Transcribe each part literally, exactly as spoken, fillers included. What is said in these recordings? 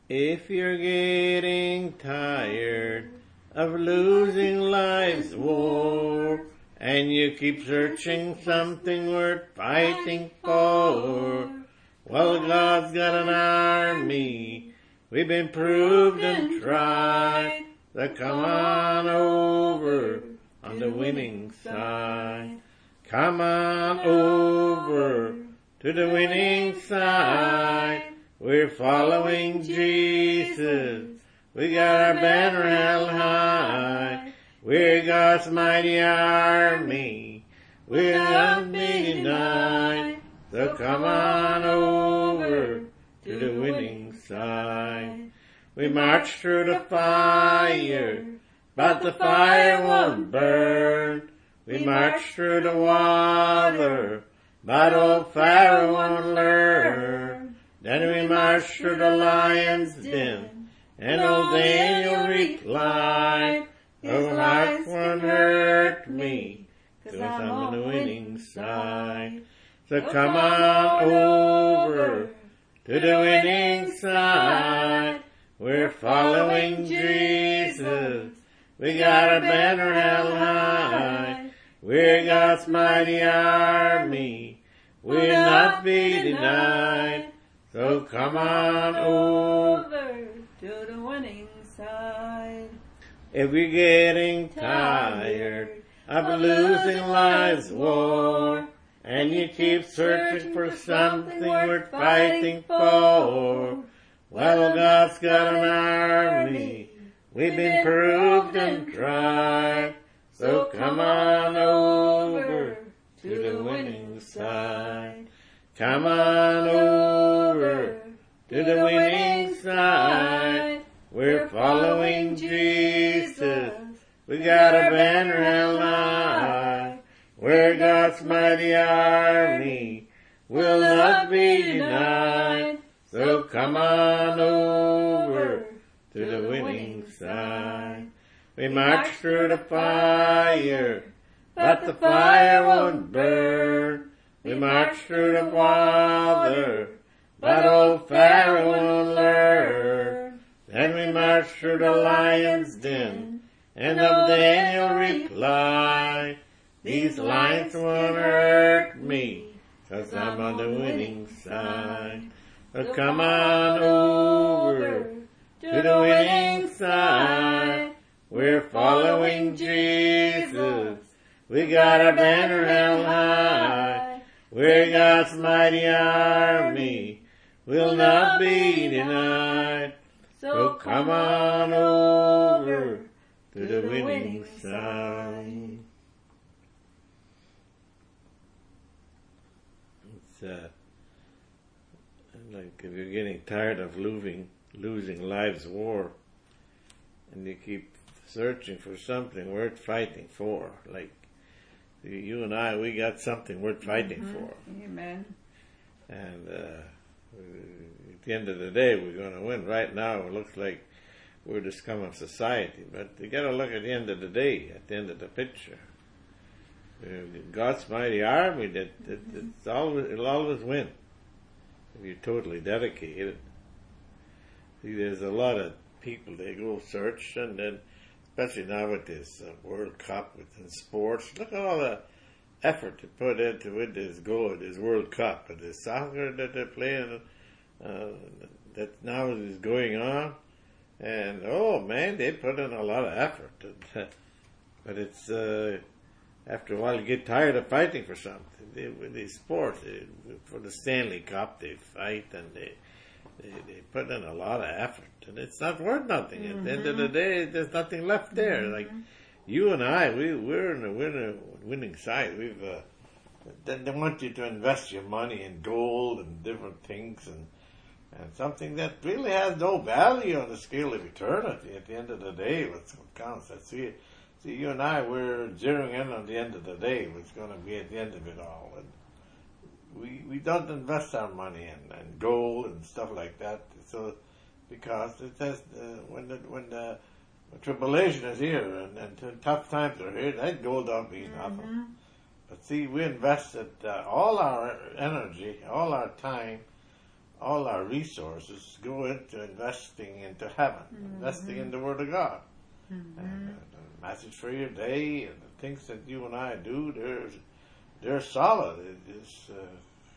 If you're getting tired of losing life's war, and you keep searching something worth fighting for, well, God's got an army. We've been proved and tried. So come on over on the winning side. Come on over to the winning side. We're following Jesus. We got our banner held high. We're God's mighty army. We're not being denied. So come on over to the winning side. We march through the fire, but the fire won't burn. We march through the water, but old Pharaoh won't learn. Then we march through the lion's den, and old Daniel replied, "Those lights won't hurt me, 'cause I'm on the winning side." So come on over to the winning side. We're following Jesus. We got our banner held high. We're God's mighty army. We'll not be denied. So come on over to the winning side. If you're getting tired of losing life's war, and you keep searching for something worth fighting for, well, God's got an army. We've been proved and tried. So come on over to the winning side. Come on over to the winning side. We're following Jesus. We got our banner held high. We're God's mighty army. We'll not be denied. So come on over to the winning side. We march through the fire, but the fire won't burn. We march through the water, but old Pharaoh won't learn. Then we march through the lion's den, and old Daniel replied, "These lions won't hurt me, 'cause I'm on the winning side." So come on over to the winning side. We're following Jesus. We got our banner held high. We're God's mighty army. We'll not be denied. So come on over to the winning side. It's uh, like if you're getting tired of losing, losing life's war, and you keep searching for something worth fighting for, like you and I, we got something worth fighting mm-hmm. for. Amen. And uh, at the end of the day, we're going to win. Right now, it looks like we're the scum of society, but you got to look at the end of the day, at the end of the picture. Uh, God's mighty army, that, that mm-hmm. it's always, it'll always win if you're totally dedicated. See, there's a lot of people, they go search, and then especially now with this uh, World Cup within sports, look at all the effort to put into it, this goal, this World Cup, and the soccer that they're playing, uh, that now is going on, and oh man, they put in a lot of effort, and, but it's, uh, after a while you get tired of fighting for something. They, with these sports, they, for the Stanley Cup, they fight, and they, they, they put in a lot of effort, and it's not worth nothing. Mm-hmm. At the end of the day, there's nothing left there. Mm-hmm. Like, you and I, we, we're in the winner, winning side. We've, uh, they, they want you to invest your money in gold and different things, and, and something that really has no value on the scale of eternity. At the end of the day, what's what counts. I see it. See, you and I, we're zeroing in on the end of the day, what's going to be at the end of it all. And we we don't invest our money in, in gold and stuff like that. So, because it says uh, when the when the tribulation is here and, and tough times are here, that gold don't mean nothing. Mm-hmm. But see, we invested uh, all our energy, all our time all our resources go into investing into heaven, mm-hmm. investing in the Word of God. Mm-hmm. And, uh, the message for your day and the things that you and I do, they're, they're solid. It is, uh,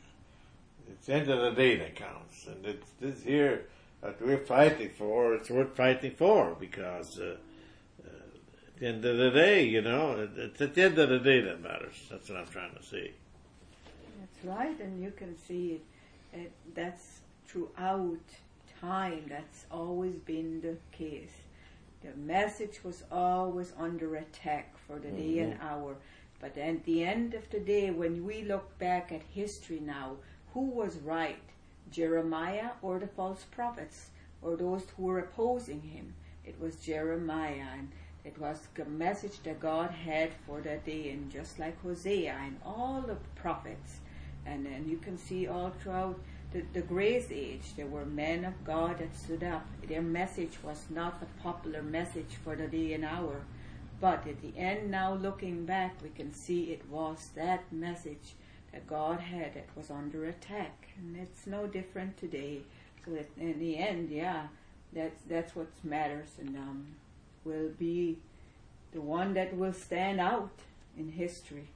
it's the end of the day that counts. And it's this here that we're fighting for, it's worth fighting for, because uh, uh, at the end of the day, you know, it, it's at the end of the day that matters. That's what I'm trying to say. That's right, and you can see it, it that's throughout time. That's always been the case. The message was always under attack for the mm-hmm. day and hour. But at the end of the day, when we look back at history now, who was right? Jeremiah or the false prophets, or those who were opposing him? It was Jeremiah, and it was the message that God had for that day, and just like Hosea and all the prophets. And then you can see all throughout the, the Grace Age, there were men of God that stood up. Their message was not a popular message for the day and hour. But at the end, now looking back, we can see it was that message that God had that was under attack. And it's no different today. So that in the end, yeah, that's that's what matters, and um, will be the one that will stand out in history.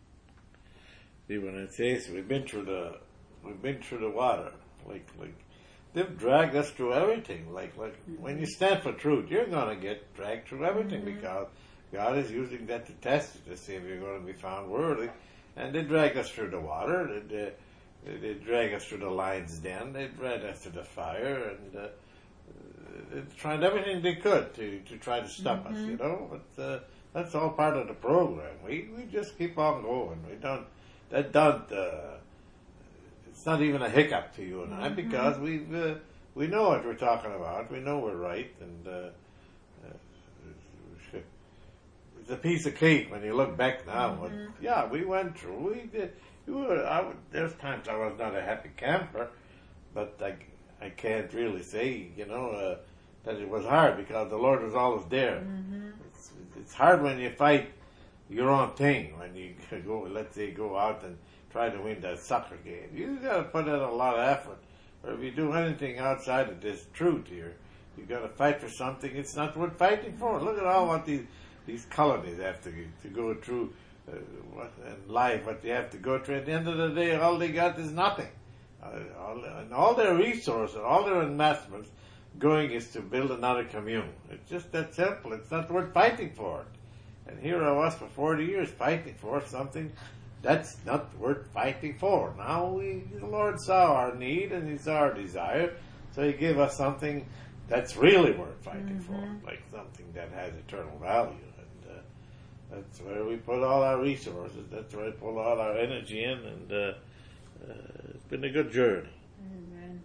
See, when it says we've been through the we've been through the water, like like they've dragged us through everything. Like like mm-hmm. when you stand for truth, you're gonna get dragged through everything mm-hmm. because God is using that to test you, to see if you're going to be found worthy. And they drag us through the water. They, they, they drag us through the lion's den. They drag us to the fire, and uh, they tried everything they could to, to try to stop mm-hmm. us. You know, but uh, that's all part of the program. We we just keep on going. We don't. That don't. Uh, it's not even a hiccup to you and I, mm-hmm. because we uh, we know what we're talking about. We know we're right, and. Uh, It's a piece of cake when you look back now. Mm-hmm. But yeah, we went through. We did. We were, I would, there's times I was not a happy camper, but I, I can't really say, you know, uh, that it was hard because the Lord was always there. Mm-hmm. It's, it's hard when you fight your own thing, when you go, let's say, go out and try to win that soccer game. You got to put in a lot of effort. Or if you do anything outside of this truth here, you got to fight for something it's not worth fighting for. Look at all what these. These colonies have to to go through uh, what, in life, what they have to go through. At the end of the day, all they got is nothing. Uh, all, and all their resources, all their investments going is to build another commune. It's just that simple. It's not worth fighting for it. And here I was for forty years fighting for something that's not worth fighting for. Now we, the Lord saw our need and He saw our desire, so He gave us something that's really worth fighting mm-hmm. for, like something that has eternal value. That's where we put all our resources. That's where we put all our energy in, and uh, uh, it's been a good journey. Amen.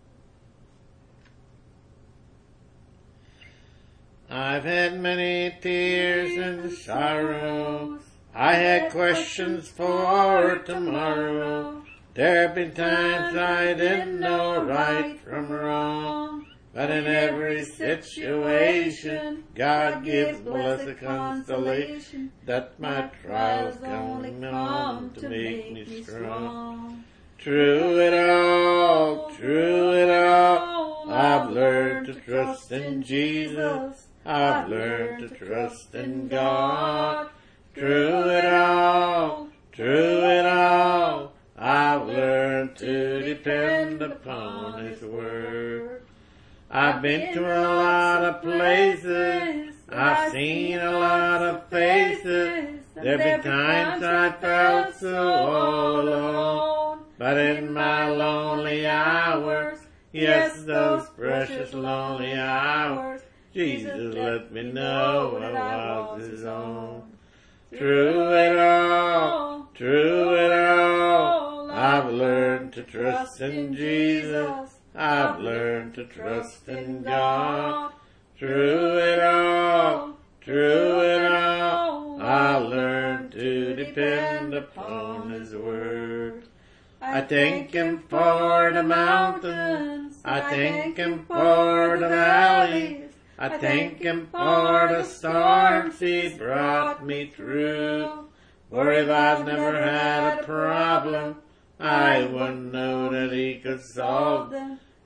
I've had many tears and sorrows. I had questions for tomorrow. There have been times I didn't know right from wrong. But in every situation, God gives blessed consolation, that my trials only come to make me strong. Through it all, through it all, I've learned to trust in Jesus. I've learned to trust in God. Through it all, through it all, I've learned to depend upon His Word. I've been to a lot of places, I've seen a lot of faces, there've been times I felt so all alone, but in my lonely hours, yes, those precious lonely hours, Jesus let me know I was His own. Through it all, through it all, I've learned to trust in Jesus. I've learned to trust in God. Through it all, through it all, I learned to depend upon His Word. I thank Him for the mountains. I thank Him for the valleys. I thank Him for the storms He brought me through. For if I've never had a problem, I wouldn't know that He could solve them.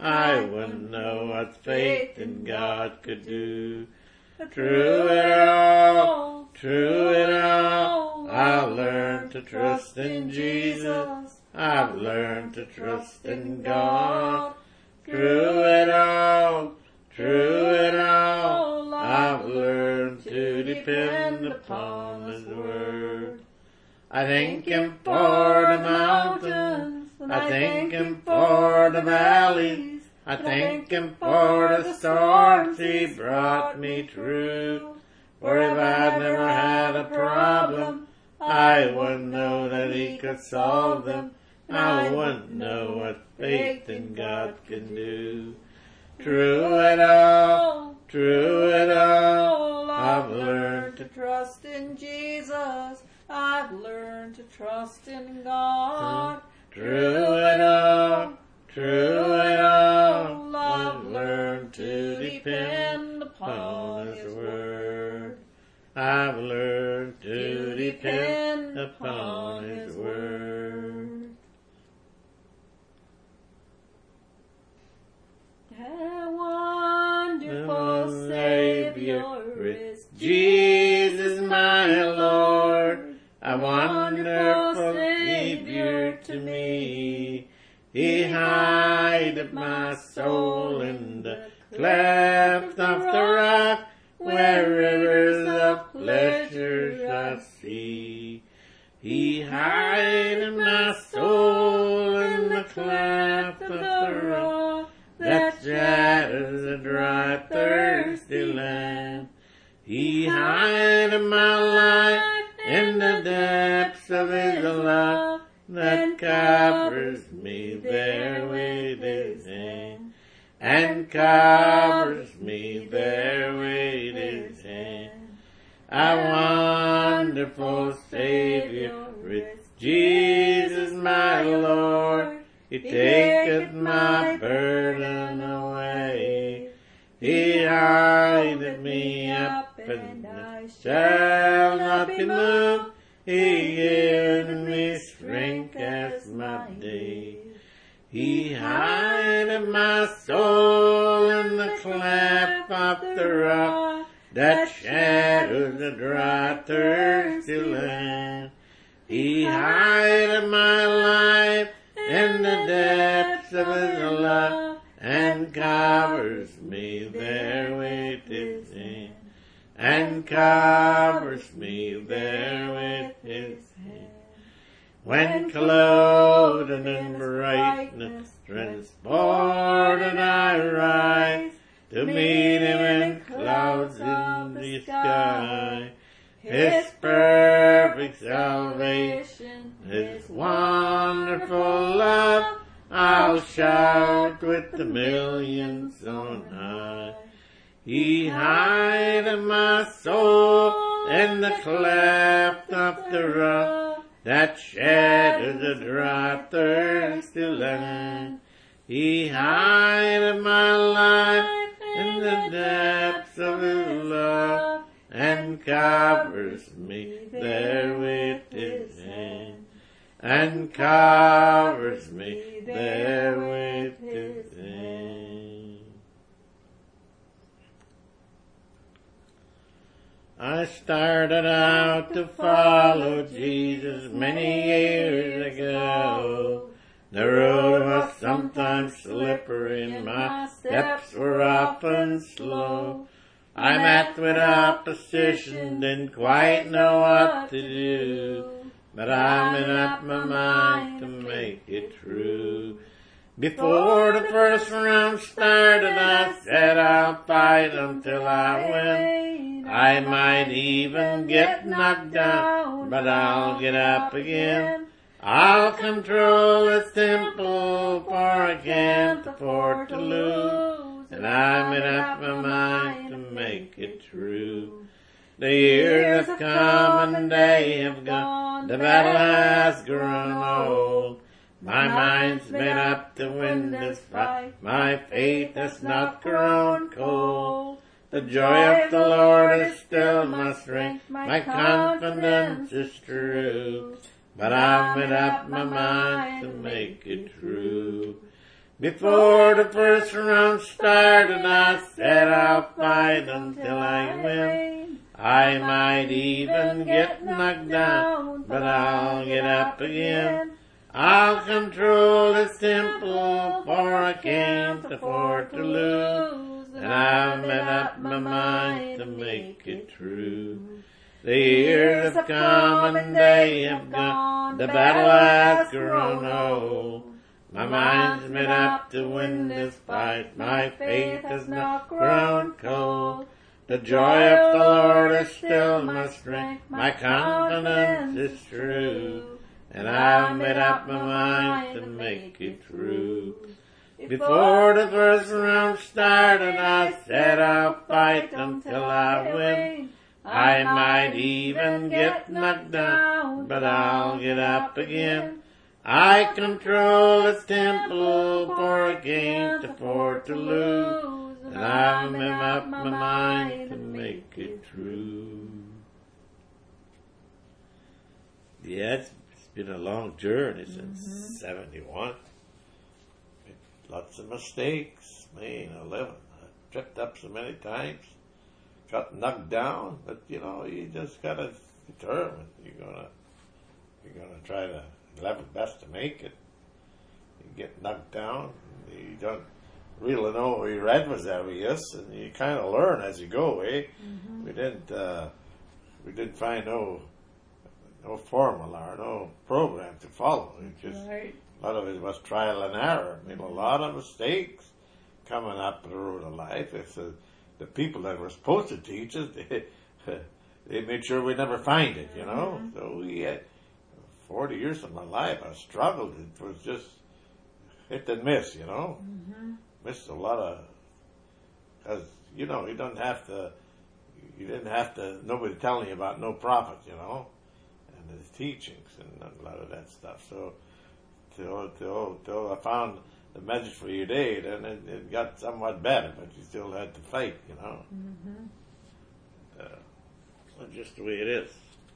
I wouldn't know what faith in God could do. Through it all, through it all, I've learned to trust in Jesus. I've learned to trust in God. Through it all, through it all, I've learned to depend upon His Word. I thank Him for the mountains, I thank Him for the valleys, I thank Him for the storms He brought me through. For if I'd never had a problem, I wouldn't know that He could solve them. I wouldn't know what faith in God can do. Through it all, through it all, I've learned to trust in Jesus. I've learned to trust in God. Through it all, through it all, I've learned to depend upon His Word. I've learned to depend upon His Word. A wonderful Savior is Jesus my Lord, a wonderful Savior to me. He hideth my soul in the cleft of the rock, where rivers of pleasure I see. He hideth my soul in the cleft of the rock, that shadows a dry, thirsty land. He hideth my life in the depths of His love, that covers me there with His hand, and covers me there with His hand. A wonderful Savior is Jesus my Lord. He taketh my burden away. He hideth me up, and I shall not be moved. He giveth me strength as my day. He hideth my soul in the cleft of the rock, that shadows the dry, thirsty land. He hideth my life in the depths of His love, and covers me there with His hand, and covers me there with His hand. When clothed in brightness, transported I rise, to meet Him in clouds in the sky. His perfect salvation, His wonderful love, I'll shout with the millions on high. He hideth my soul in the cleft of the rock, that shadows the dry, thirsty land. He hideth my life in the depths of His love, and covers me there with His hand, and covers me there with His hand. I started out to follow Jesus many years ago. The road was sometimes slippery and my steps were often slow. I met with opposition, didn't quite know what to do, but I made up my mind to make it through. Before the first round started, I said I'll fight until I win. I might even get knocked down, but I'll get up again. I'll control this temple, for I can't afford to lose. And I made up my mind to make it true. The years have come and they have gone, the battle has grown old. My mind's made up to win this fight, my faith has not grown cold. The joy of the Lord is still my strength, my confidence is true. But I've made up my mind to make it true. Before the first round started, I said I'll fight until I win. I might even get knocked down, but I'll get up again. I'll control this temple, for I can't afford to lose. And I've made up my mind to make it true. The years have come and they have gone, the battle has grown old. My mind's made up to win this fight, my faith has not grown cold. The joy of the Lord is still my strength, my confidence is true. And I've made up my mind to make it true. Before the first round started, I said I'll fight until I win. I might even get knocked down, but I'll get up again. I control this temple, for I can't afford to lose. And I've made up my mind to make it true. Yeah, it's, it's been a long journey since mm-hmm. seventy-one. Lots of mistakes. Man, eleven. I tripped up so many times. Got knocked down, but you know, you just gotta determine. You're gonna, you're gonna try to level best to make it. You get knocked down, you don't really know where your head was obvious, and you kind of learn as you go. Eh? Mm-hmm. We didn't, uh, we didn't find no, no formula or no program to follow. It just right. A lot of it was trial and error. I mean, a lot of mistakes coming up the road of life. It's a, the people that were supposed to teach us, they, they made sure we never find it, you know. Mm-hmm. So we had forty years of my life, I struggled. It was just hit and miss, you know. Mm-hmm. Missed a lot of, because, you know, you don't have to, you didn't have to, nobody telling you about no profit, you know, and his teachings and a lot of that stuff. So, till, till, till I found the message for your day, then it, it got somewhat better, but you still had to fight, you know. Mm-hmm. Uh, that's just the way it is.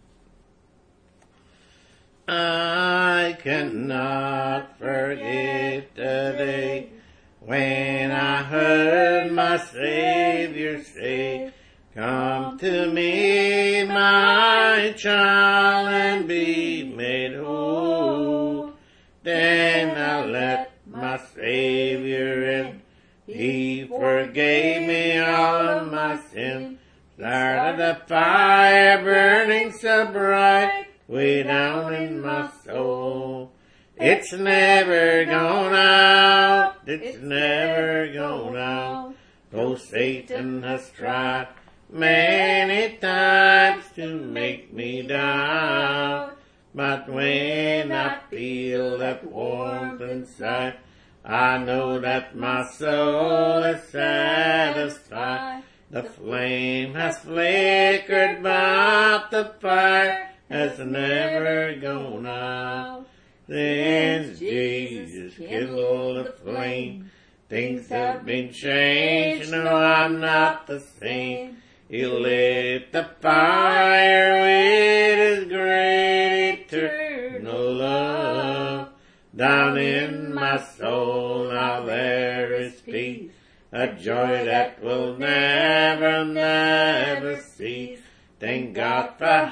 I cannot forget the day when I heard my Savior say, "Come to me, my child, and be made whole." Then I let my Savior in. He forgave me all of my sin. Started a fire burning so bright way down in my soul. It's never gone out. It's never gone out. Though Satan has tried many times to make me down. But when I feel that warmth inside, I know that my soul is satisfied. The flame has flickered, but the fire has never gone out. Since Jesus kindled the flame, things have been changed. No, I'm not the same. He lit the fire with His great eternal love. Down in my soul now there is peace, a joy that will never, never cease. Thank God for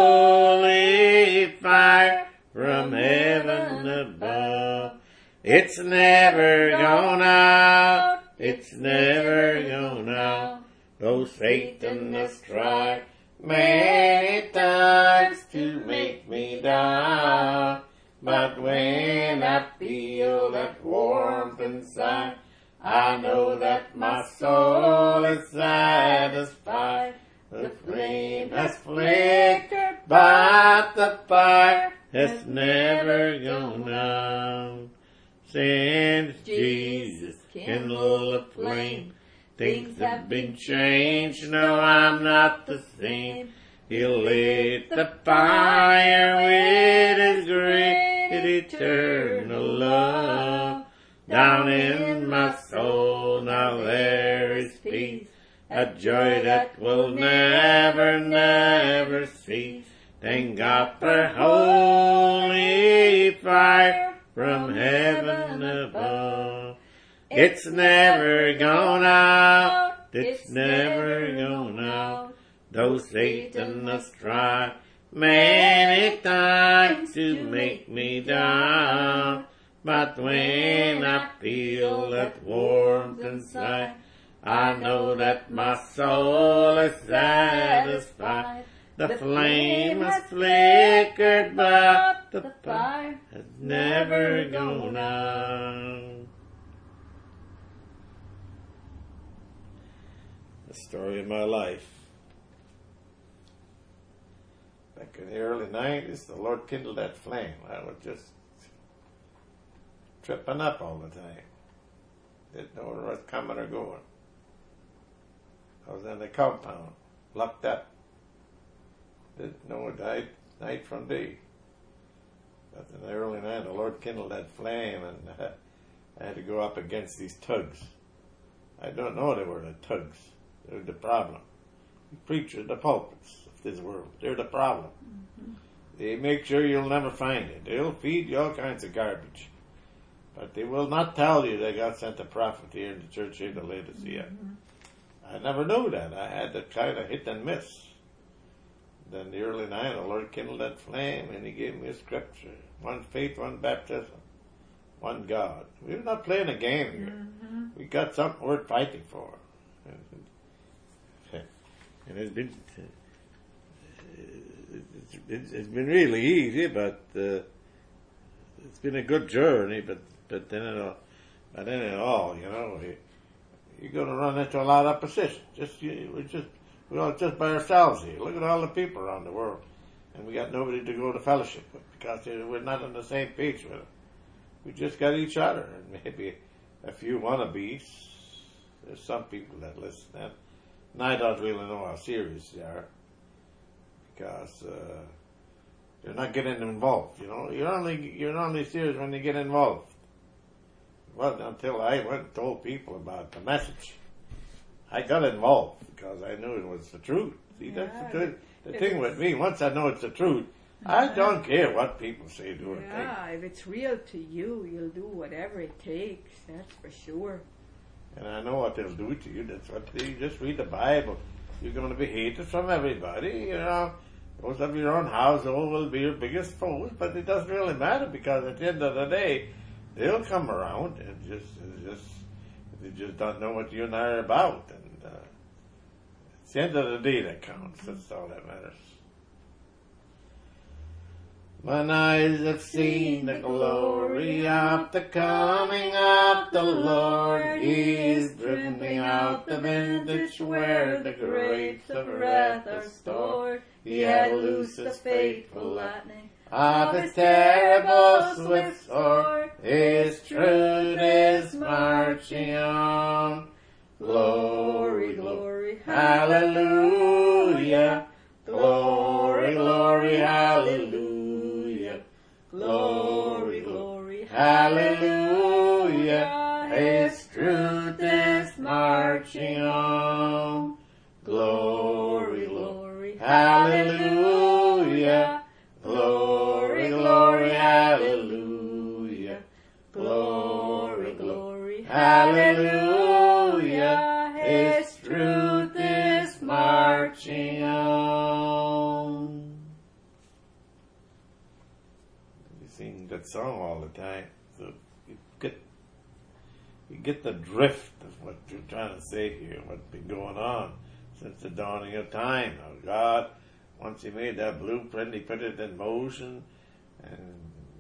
holy fire from heaven above. It's never gone out. It's never gone out. Though Satan has tried many times to make me down. But when I feel that warmth inside, I know that my soul is satisfied. The flame has flickered, but the fire has never gone out. Since Jesus kindled the flame, things have been changed. No, I'm not the same. He lit the fire with His great eternal love. Down in my soul now there is peace, a joy that will never, never cease. Thank God for holy fire from heaven above. It's never gone out. It's never gone out. Though Satan has tried many times to make me down, but when I feel that warmth inside, I know that my soul is satisfied. The flame has flickered, but the fire has never gone out. The story of my life. Back in the early nineties, the Lord kindled that flame. I was just tripping up all the time. Didn't know where I was coming or going. I was in the compound, locked up. Didn't know night, night from day. But in the early night, the Lord kindled that flame, and uh, I had to go up against these thugs. I don't know they were the thugs. They're the problem. The preachers, the pulpits of this world, they're the problem. Mm-hmm. They make sure you'll never find it. They'll feed you all kinds of garbage. But they will not tell you they got sent a prophet here in the church in the Laodicea. Mm-hmm. I never knew that. I had to kind of hit and miss. Then the early night, the Lord kindled that flame, and He gave me a scripture. One faith, one baptism, one God. We're not playing a game here. Mm-hmm. We got something worth fighting for. And it's been it's, it's been really easy, but uh, it's been a good journey. But but then it all, but then it all, you know, you're going to run into a lot of opposition. Just you, we're just we're all just by ourselves here. Look at all the people around the world, and we got nobody to go to fellowship with because we're not on the same page with them. We just got each other, and maybe a few wannabes. There's some people that listen, and, and I don't really know how serious they are because uh, they're not getting involved. You know, you're only you're only serious when you get involved. Well, until I went and told people about the message, I got involved because I knew it was the truth. See, yeah, that's the truth. The thing with me, once I know it's the truth, yeah. I don't care what people say, do or think. Yeah, if it's real to you, you'll do whatever it takes. That's for sure. And I know what they'll do to you. That's what they just read the Bible. You're going to be hated from everybody. You know, those of your own household will be your biggest foes, but it doesn't really matter because at the end of the day, they'll come around and just, just they just don't know what you and I are about. And uh, it's the end of the day that counts. That's all that matters. Mine eyes have seen the glory of the coming of the Lord. He is driven me out the vintage where the grapes of wrath are stored. He had loosed the fateful lightning of His terrible swift sword. His truth is marching on. Glory, glory, hallelujah. Glory, glory, hallelujah. Glory, glory, hallelujah. His truth is marching on. Glory, glory, hallelujah. Glory, glory, hallelujah. Glory, glory, hallelujah. His truth is marching on. You sing that song all the time, so you get you get the drift of what you're trying to say here, what's been going on since the dawning of time. Now, God, once He made that blueprint, He put it in motion, and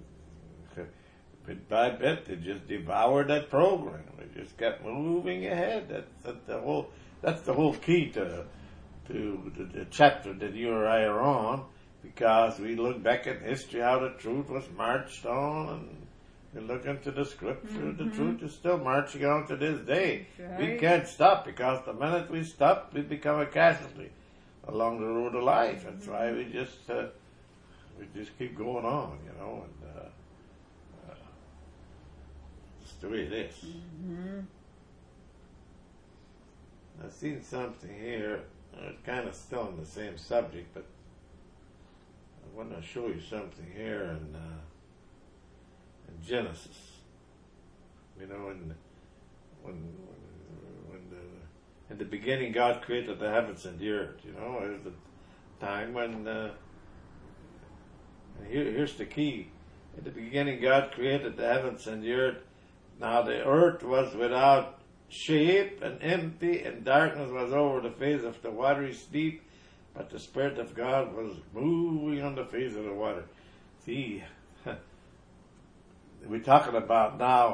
bit by bit, they just devoured that program. They just kept moving ahead. That's, that's the whole. That's the whole key to to the, the chapter that you or I are on, because we look back at history, how the truth was marched on, and we look into the scripture. Mm-hmm. The truth is still marching on to this day. Right. We can't stop, because the minute we stop, we become a casualty along the road of life. That's mm-hmm. why we just uh, we just keep going on, you know. And uh, uh, it's the way it is. Mm-hmm. I've seen something here. It's kind of still on the same subject, but I want to show you something here in, uh, in Genesis. You know, in when, when, when the, in the beginning God created the heavens and the earth. You know, there's a time when. Uh, and here, here's the key. In the beginning, God created the heavens and the earth. Now the earth was without shape and empty, and darkness was over the face of the watery deep, but the Spirit of God was moving on the face of the water. See, we're talking about now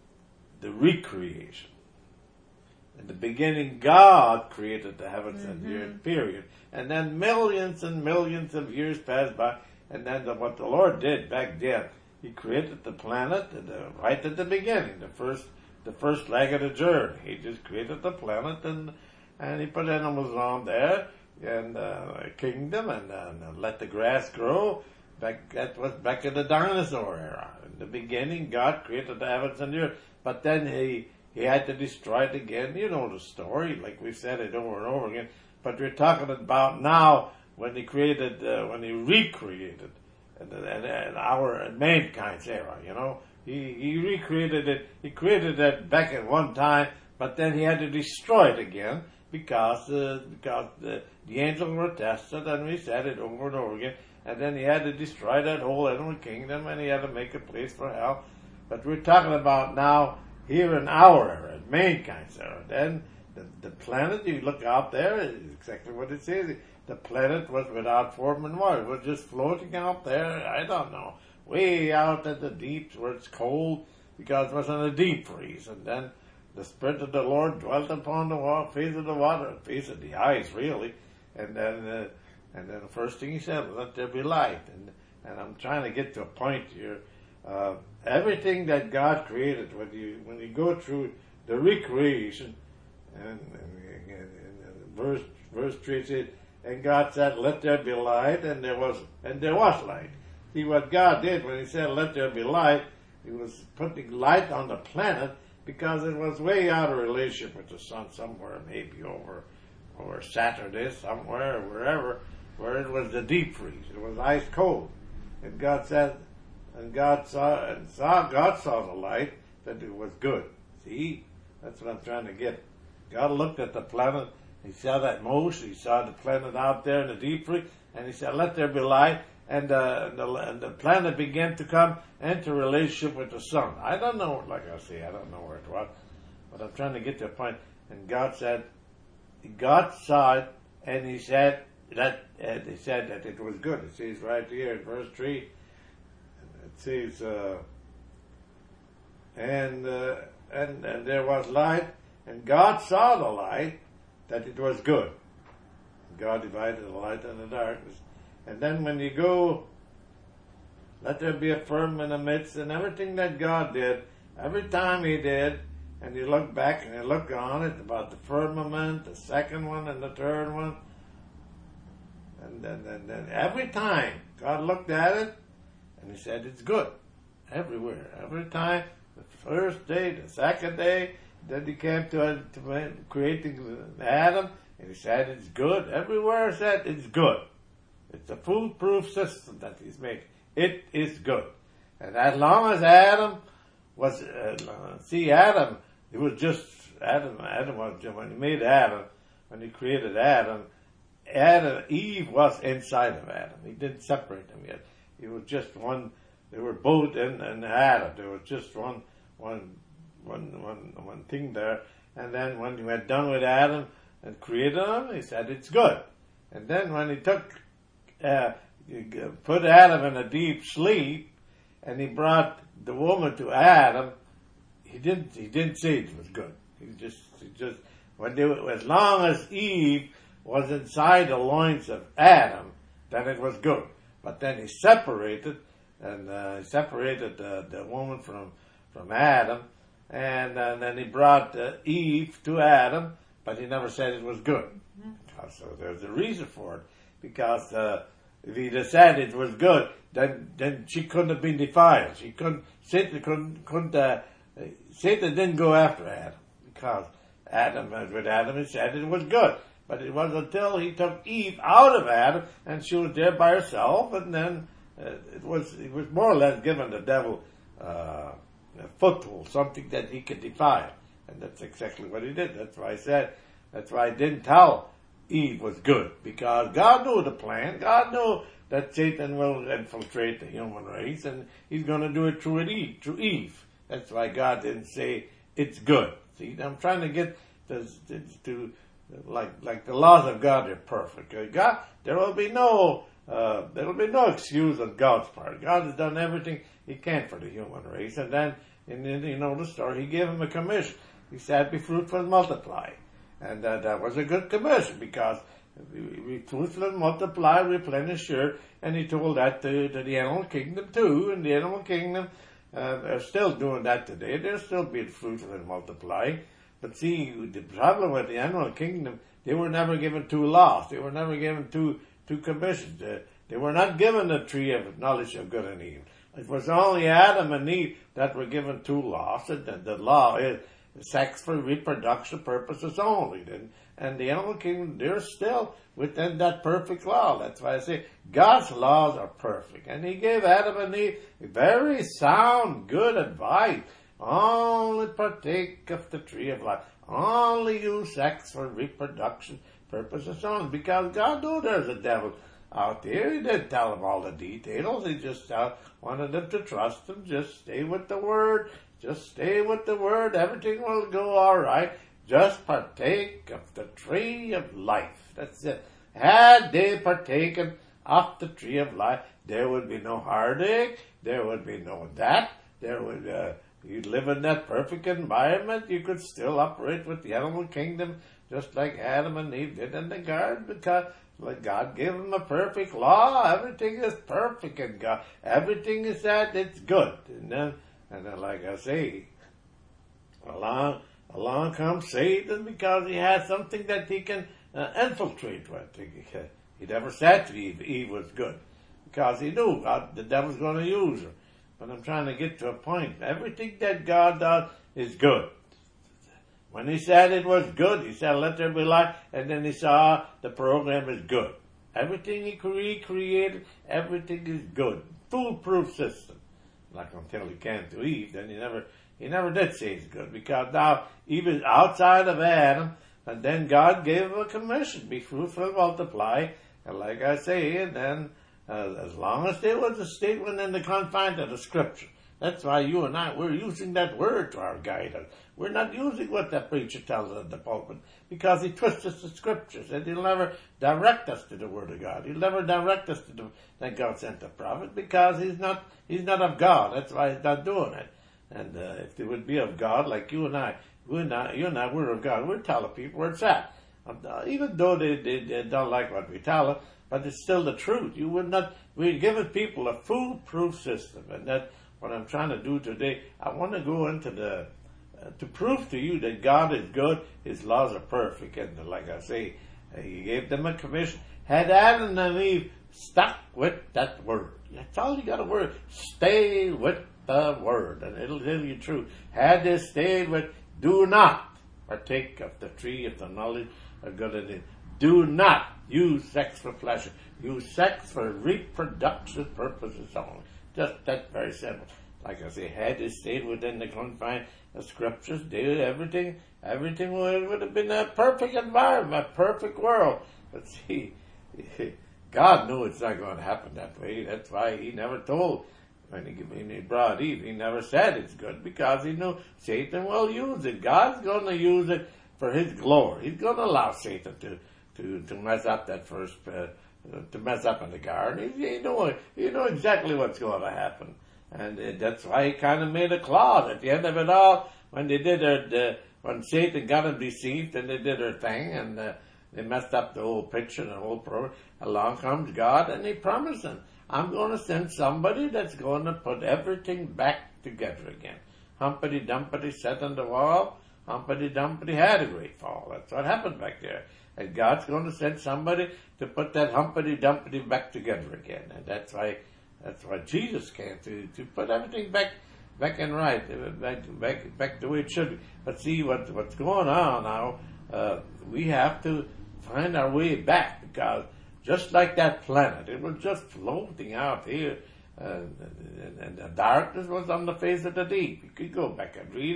the recreation. In the beginning, God created the heavens mm-hmm. and the earth, period. And then millions and millions of years passed by, and then the, what the Lord did back then, He created the planet at the, right at the beginning, the first the first leg of the journey. He just created the planet, and and He put animals on there, and uh, a kingdom, and, and let the grass grow. Back that was back in the dinosaur era. In the beginning, God created the heavens and the earth, but then He He had to destroy it again. You know the story, like we said it over and over again. But we're talking about now when He created, uh, when He recreated, and, and, and our mankind's era. You know, He He recreated it. He created it back at one time, but then He had to destroy it again because uh, because the, the angels were tested, and we said it over and over again. And then He had to destroy that whole animal kingdom, and He had to make a place for hell. But we're talking about now here in our era, mankind's era. Then the, the planet, you look out there, is exactly what it says. The planet was without form and water. It was just floating out there, I don't know, way out at the deeps where it's cold, because it was in a deep freeze. And then the Spirit of the Lord dwelt upon the water, face of the water, face of the ice, really. And then, uh, and then the first thing He said, let there be light. And and I'm trying to get to a point here. Uh, everything that God created, when you when you go through the recreation, and, and, and, and verse verse three says, and God said, let there be light, and there was and there was light. See what God did when He said, let there be light, He was putting light on the planet because it was way out of relationship with the sun somewhere, maybe over over Saturday, somewhere, wherever, where it was the deep freeze. It was ice cold. And God said, and God saw, and saw, God saw the light, that it was good. See? That's what I'm trying to get. God looked at the planet, He saw that motion, He saw the planet out there in the deep freeze, and He said, let there be light, and, uh, and, the, and the planet began to come into relationship with the sun. I don't know, like I say, I don't know where it was, but I'm trying to get to a point. And God said, God saw it, and He said that, and He said that it was good. It says right here in verse three, it says, uh, and, uh, and, and there was light, and God saw the light, that it was good. God divided the light and the darkness. And then when you go, let there be a firmament in the midst, and everything that God did, every time He did, and you look back and you look on it about the firmament, the second one and the third one, and then, and then every time God looked at it, and He said it's good. Everywhere. Every time, the first day, the second day, then He came to, to creating Adam, and He said it's good. Everywhere He said it's good. It's a foolproof system that He's making. It is good. And as long as Adam was, uh, see Adam, it was just, Adam, Adam was, when He made Adam, when He created Adam, Adam, Eve was inside of Adam. He didn't separate them yet. He was just one, they were both in, in Adam. There was just one, one, one, one, one thing there. And then when He had done with Adam and created him, He said it's good. And then when He took, uh, put Adam in a deep sleep, and He brought the woman to Adam, He didn't, He didn't say it was good. He just, he just, when they, as long as Eve was inside the loins of Adam, then it was good. But then He separated, and uh, He separated uh, the woman from, from Adam, and, uh, then He brought uh, Eve to Adam, but He never said it was good. Mm-hmm. So there's a reason for it, because uh, if He'd have said it was good, then then she couldn't have been defiled. She couldn't. Satan couldn't. couldn't uh, Satan didn't go after Adam, because Adam, with Adam, He said it was good. But it was until He took Eve out of Adam, and she was there by herself, and then uh, it was it was more or less giving the devil uh, a foothold, something that he could defile. And that's exactly what he did. That's why I said, that's why I didn't tell Eve was good, because God knew the plan. God knew that Satan will infiltrate the human race, and he's going to do it through Eve. Through Eve. That's why God didn't say it's good. See, I'm trying to get to, to, to like like the laws of God are perfect. God, there will be no uh, there will be no excuse on God's part. God has done everything He can for the human race, and then in, in you know the story, He gave him a commission. He said, "Be fruitful and multiply." And uh, that was a good commission, because be fruitful and multiply, replenish your, and he told that to, to the animal kingdom too, and the animal kingdom uh, are still doing that today. They're still being fruitful and multiply. But see, the problem with the animal kingdom, they were never given two laws. They were never given two, two commissions. Uh, they were not given the tree of knowledge of good and evil. It was only Adam and Eve that were given two laws, and the, the law is sex for reproduction purposes only. And, and the animal kingdom, they're still within that perfect law. That's why I say God's laws are perfect. And He gave Adam and Eve very sound, good advice. Only partake of the tree of life. Only use sex for reproduction purposes only. Because God knew there's a devil out there. He didn't tell them all the details. He just uh, wanted them to trust Him. Just stay with the Word. Just stay with the Word. Everything will go all right. Just partake of the tree of life. That's it. Had they partaken of the tree of life, there would be no heartache. There would be no that. There would, uh, you'd live in that perfect environment. You could still operate with the animal kingdom just like Adam and Eve did in the garden, because like God gave them a perfect law. Everything is perfect in God. Everything is that it's good. And then, and then like I say, along, along comes Satan, because he has something that he can uh, infiltrate with. He, he never said to Eve, Eve was good, because he knew God, the devil's going to use her. But I'm trying to get to a point. Everything that God does is good. When He said it was good, He said, let there be light, and then He saw the program is good. Everything He recreated, everything is good. Foolproof system. Like until He came to Eve, then He never, He never did say it's good, because now Eve is outside of Adam, and then God gave him a commission, be fruitful and multiply, and like I say, and then uh, as long as there was a statement in the confines of the Scripture. That's why you and I, we're using that word to our guidance. We're not using what the preacher tells us in the pulpit, because he twists the Scriptures, and he'll never direct us to the Word of God. He'll never direct us to the, that God sent the prophet, because he's not, he's not of God. That's why he's not doing it. And uh, if they would be of God, like you and I, you and I, you and I, we're of God, we're telling people where it's at. Uh, even though they, they, they don't like what we tell them, but it's still the truth. You would not, we're giving people a foolproof system, and that's what I'm trying to do today. I want to go into the, uh, to prove to you that God is good, His laws are perfect, and like I say, uh, He gave them a commission. Had Adam and Eve stuck with that word, that's all you got to worry. Stay with the word, and it'll tell you true. Had they stayed with, do not partake of the tree of the knowledge of good and evil. Do not use sex for pleasure. Use sex for reproduction purposes only. Just that's very simple. Like I say, had they stayed within the confines of Scriptures, they, everything, everything would, would have been a perfect environment, a perfect world. But see, God knew it's not going to happen that way. That's why He never told, when he, when he brought Eve, He never said it's good, because He knew Satan will use it. God's going to use it for His glory. He's going to allow Satan to, to, to mess up that first, uh, to mess up in the garden. He, he know, he know exactly what's going to happen. And uh, that's why He kind of made a clause at the end of it all, when they did their, the, when Satan got them deceived and they did their thing, and uh, they messed up the whole picture and the whole program. Along comes God, and He promised them, I'm going to send somebody that's going to put everything back together again. Humpty Dumpty sat on the wall. Humpty Dumpty had a great fall. That's what happened back there. And God's going to send somebody to put that Humpty Dumpty back together again. And that's why, that's why Jesus came, to, to put everything back, back and right, back, back, back the way it should be. But see what, what's going on now, uh, we have to find our way back, because just like that planet, it was just floating out here, uh, and, and the darkness was on the face of the deep. You could go back and read it.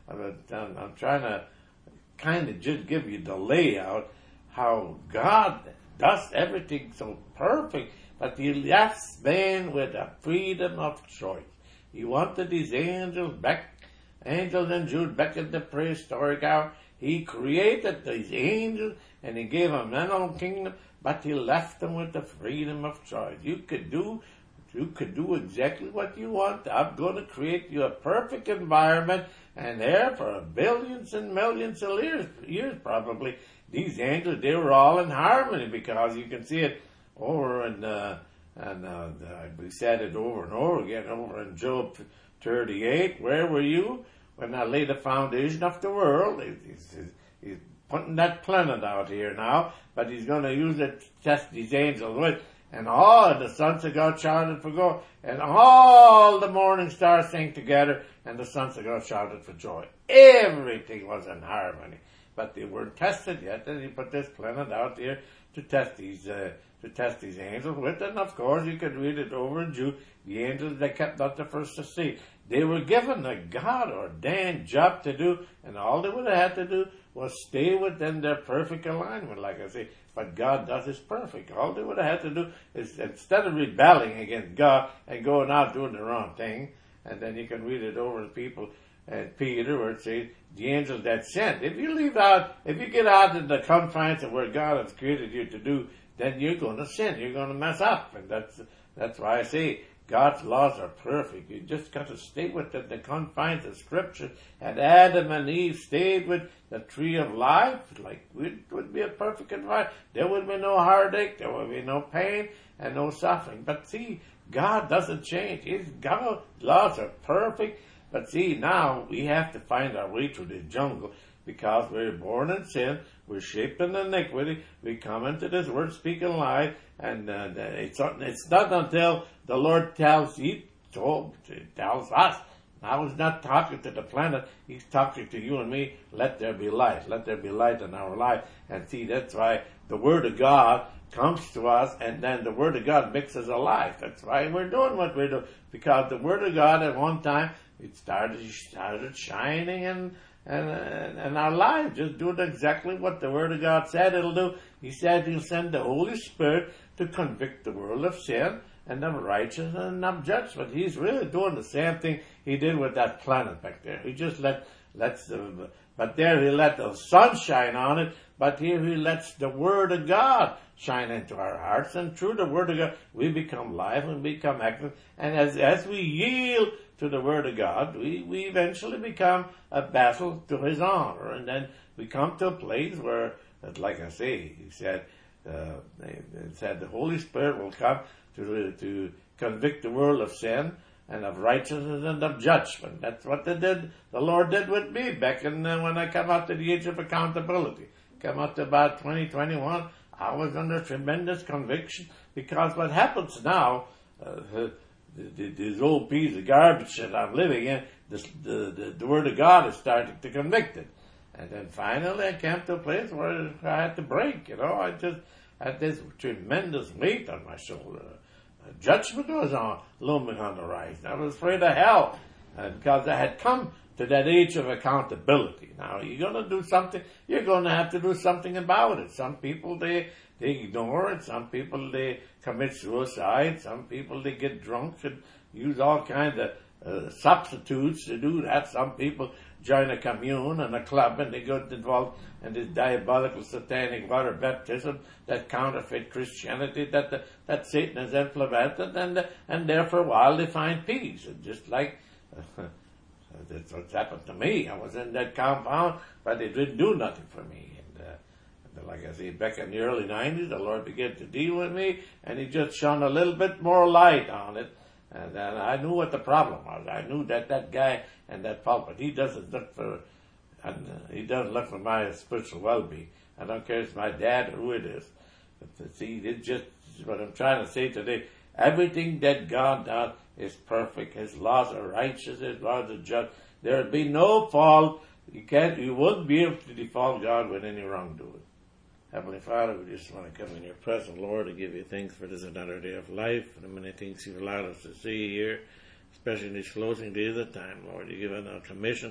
I'm, I'm trying to kind of just give you the layout, how God does everything so perfect, but He left man with a freedom of choice. He wanted these angels back, angels and Jude back in the prehistoric hour. He created these angels and He gave them their own kingdom, but He left them with the freedom of choice. You could do, you could do exactly what you want. I'm going to create you a perfect environment, and there for billions and millions of years, years probably, these angels, they were all in harmony, because you can see it over in, uh, and uh, we said it over and over again, over in Job thirty-eight. Where were you when I laid the foundation of the world? He's, he's, he's putting that planet out here now, but He's going to use it to test these angels with. And all the sons of God shouted for joy, and all the morning stars sang together, and the sons of God shouted for joy. Everything was in harmony, but they weren't tested yet. And He put this planet out here to test these uh, to test these angels with. And of course, you could read it over in Jude. The angels, they kept not the first to see. They were given a God-ordained job to do, and all they would have had to do was stay within their perfect alignment, like I say. But God does is perfect. All they would have had to do is, instead of rebelling against God and going out doing the wrong thing, and then you can read it over to people, and Peter, where it says, the angels that sent. If you leave out, if you get out in the confines of where God has created you to do, then you're going to sin. You're going to mess up. And that's, that's why I say God's laws are perfect. You just got to stay within the confines of Scripture. And Adam and Eve stayed with the tree of life, like it would be a perfect environment. There would be no heartache, there would be no pain, and no suffering. But see, God doesn't change. His God's laws are perfect. But see, now we have to find our way through the jungle, because we're born in sin, we're shaped in iniquity, we come into this world speaking lies, and uh, it's, it's not until the Lord tells, He told, tells us. Now He's not talking to the planet, He's talking to you and me. Let there be light. Let there be light in our life. And see, that's why the Word of God comes to us, and then the Word of God makes us alive. That's why we're doing what we're doing. Because the Word of God at one time, it started, started shining in, in, in our lives, just doing exactly what the Word of God said it'll do. He said He'll send the Holy Spirit to convict the world of sin and of righteousness and of judgment. He's really doing the same thing He did with that planet back there. He just let, lets the, but there He let the sun shine on it, but here He lets the Word of God shine into our hearts, and through the Word of God, we become live and become active. And as, as we yield to the Word of God, we, we eventually become a vessel to His honor. And then we come to a place where, like I say, He said, uh, he said the Holy Spirit will come to, to convict the world of sin and of righteousness and of judgment. That's what they did, the Lord did with me back in, uh, when I come out to the age of accountability. Come up to about twenty twenty-one, I was under tremendous conviction, because what happens now, uh, this old piece of garbage that I'm living in, this, the, the, the Word of God is starting to convict it. And then finally I came to a place where I had to break, you know. I just had this tremendous weight on my shoulder. Uh, judgment was on, looming on the horizon. I was afraid of hell, uh, because I had come to that age of accountability. Now, you're going to do something, you're going to have to do something about it. Some people, they, they ignore it. Some people, they commit suicide. Some people, they get drunk and use all kinds of uh, substitutes to do that. Some people join a commune and a club, and they get involved in this diabolical satanic water baptism, that counterfeit Christianity that the, that Satan has implemented, and, uh, and there for a while they find peace. And just like... Uh, That's what's happened to me. I was in that compound, but it didn't do nothing for me. And, uh, and like I said, back in the early nineties, the Lord began to deal with me, and He just shone a little bit more light on it. And then I knew what the problem was. I knew that that guy and that pulpit, he doesn't look for, and uh, he doesn't look for my spiritual well-being. I don't care if it's my dad or who it is. But see, it's just what I'm trying to say today. Everything that God does is perfect. His laws are righteous. His laws are just. There will be no fault. You can't, you wouldn't be able to default God with any wrongdoing. Heavenly Father, we just want to come in your presence, Lord, and give you thanks for this another day of life, for the many things you've allowed us to see here, especially in these closing days of time, Lord. You've given our commission.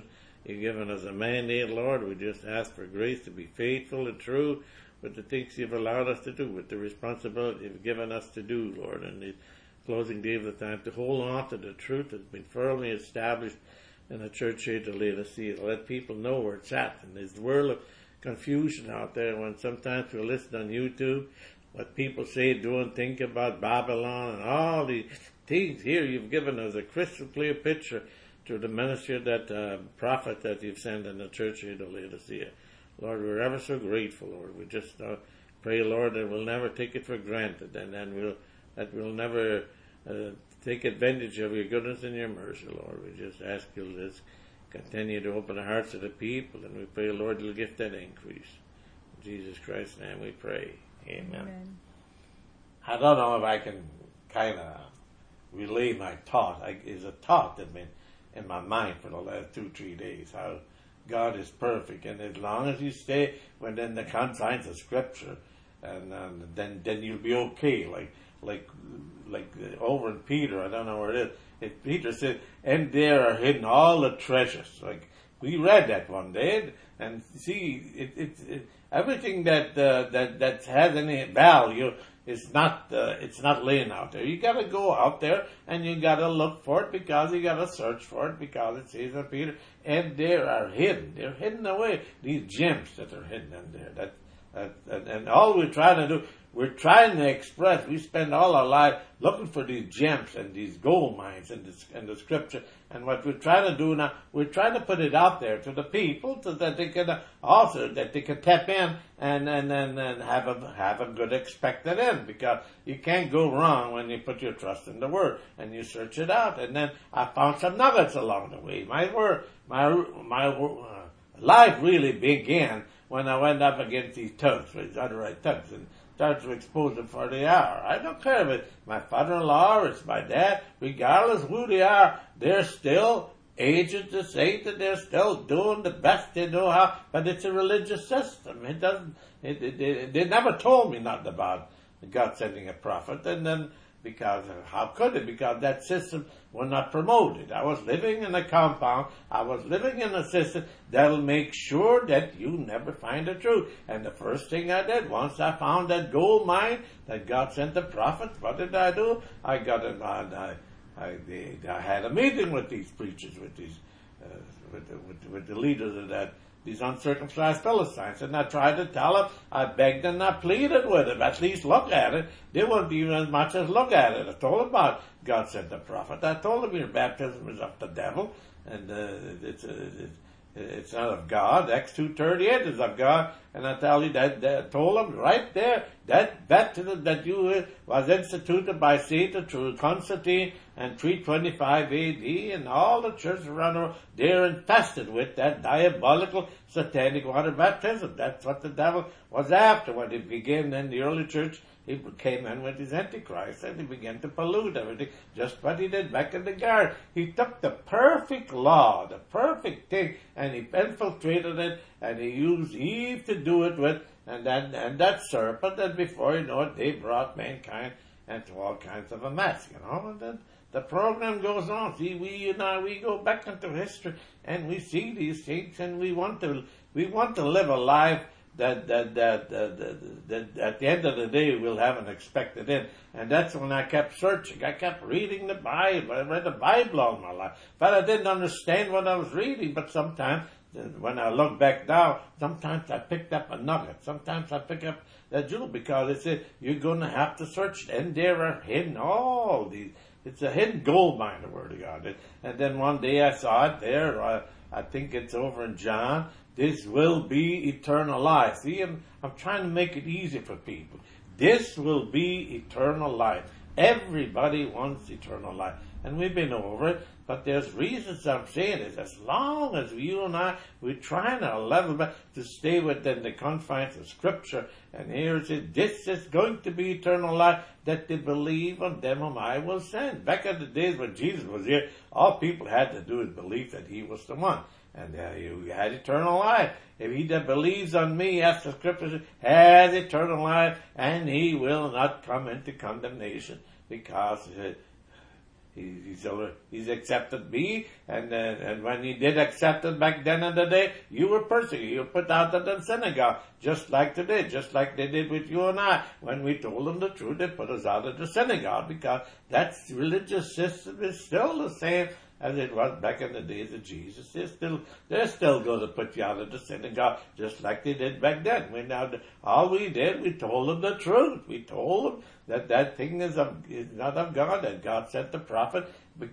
You've given us a mandate, Lord. We just ask for grace to be faithful and true with the things you've allowed us to do, with the responsibility you've given us to do, Lord. And the closing day of the time, to hold on to the truth that's been firmly established in the church age of Laodicea, to let people know where it's at. And there's a world of confusion out there when sometimes we listen on YouTube, what people say, do and think about Babylon and all these things. Here you've given us a crystal clear picture through the ministry of that uh, prophet that you've sent in the church age of Laodicea. Lord, we're ever so grateful, Lord. We just uh, pray, Lord, that we'll never take it for granted, and then we'll that we'll never uh, take advantage of your goodness and your mercy, Lord. We just ask you to just continue to open the hearts of the people, and we pray, Lord, you'll give that increase. In Jesus Christ's name we pray. Amen. Amen. I don't know if I can kind of relay my thought. I, it's a thought that's been in my mind for the last two, three days, how God is perfect, and as long as you stay within the confines of Scripture, and, and then then you'll be okay. Like like like over in Peter, I don't know where it is. It, Peter said, "And there are hidden all the treasures." Like we read that one day, and see, it, it, it everything that uh, that that has any value is not uh, it's not laying out there. You got to go out there and you got to look for it, because you got to search for it, because it says in Peter, and they are hidden. They're hidden away. These gems that are hidden in there. That, that, that and all we're trying to do, we're trying to express. We spend all our life looking for these gems and these gold mines in the, in the Scripture. And what we're trying to do now, we're trying to put it out there to the people, so that they can also that they can tap in and and and, and have a have a good expected end, because you can't go wrong when you put your trust in the Word and you search it out. And then I found some nuggets along the way. My word, my my uh, life really began when I went up against these thugs, these other thugs, and started to expose them for the hour. I don't care if it's my father-in-law or it's my dad, regardless who they are, they're still agents of Satan. They're still doing the best they know how, but it's a religious system. It doesn't, it, it, it, they never told me nothing about God sending a prophet, and then, because how could it? Because that system was not promoted. I was living in a compound. I was living in a system that'll make sure that you never find the truth. And the first thing I did, once I found that gold mine that God sent the prophet, what did I do? I got in, I, I, I had a meeting with these preachers, with these, uh, with, the, with, with the leaders of that, these uncircumcised Philistines, and I tried to tell them, I begged and I pleaded with them, at least look at it. They wouldn't even as much as look at it. I told them about God sent the prophet. I told them your baptism is of the devil, and uh, it's, uh, it's it's not of God. Acts two thirty-eight is of God, and I tell you that, that I told them right there that baptism that you was instituted by Satan through Constantine and three twenty-five A D, and all the churches around the world, they're infested with that diabolical satanic water baptism. That's what the devil was after when he began in the early church. He came in with his Antichrist and he began to pollute everything, just what he did back in the garden. He took the perfect law, the perfect thing, and he infiltrated it, and he used Eve to do it with, and then and that serpent, and before you know it, they brought mankind into all kinds of a mess, you know. And then the program goes on. See, we you know we go back into history and we see these things, and we want to we want to live a life that that that, that, that, that at the end of the day we'll have an expected end. And that's when I kept searching. I kept reading the Bible. I read the Bible all my life, but I didn't understand what I was reading. But sometimes, when I look back now, sometimes I picked up a nugget. Sometimes I pick up a jewel, because it said you're going to have to search, and there are hidden all these. It's a hidden gold mine, the Word of God. And then one day I saw it there. I, I think it's over in John. This will be eternal life. See, I'm, I'm trying to make it easy for people. This will be eternal life. Everybody wants eternal life. And we've been over it, but there's reasons I'm saying it. As long as you and I, we're trying to level back to stay within the confines of Scripture. And here it says, this is going to be eternal life, that they believe on them whom I will send. Back in the days when Jesus was here, all people had to do is believe that he was the one. And uh, you had eternal life. If he that believes on me, as the Scripture says, has eternal life, and he will not come into condemnation, because uh, He, he's, he's accepted me, and uh, and when he did accept it back then in the day, you were persecuted, you were put out of the synagogue, just like today, just like they did with you and I. When we told them the truth, they put us out of the synagogue, because that religious system is still the same as it was back in the days of Jesus. They're still, they're still going to put you out of the synagogue, just like they did back then. We now, all we did, we told them the truth. We told them that that thing is, of, is not of God, that God sent the prophet.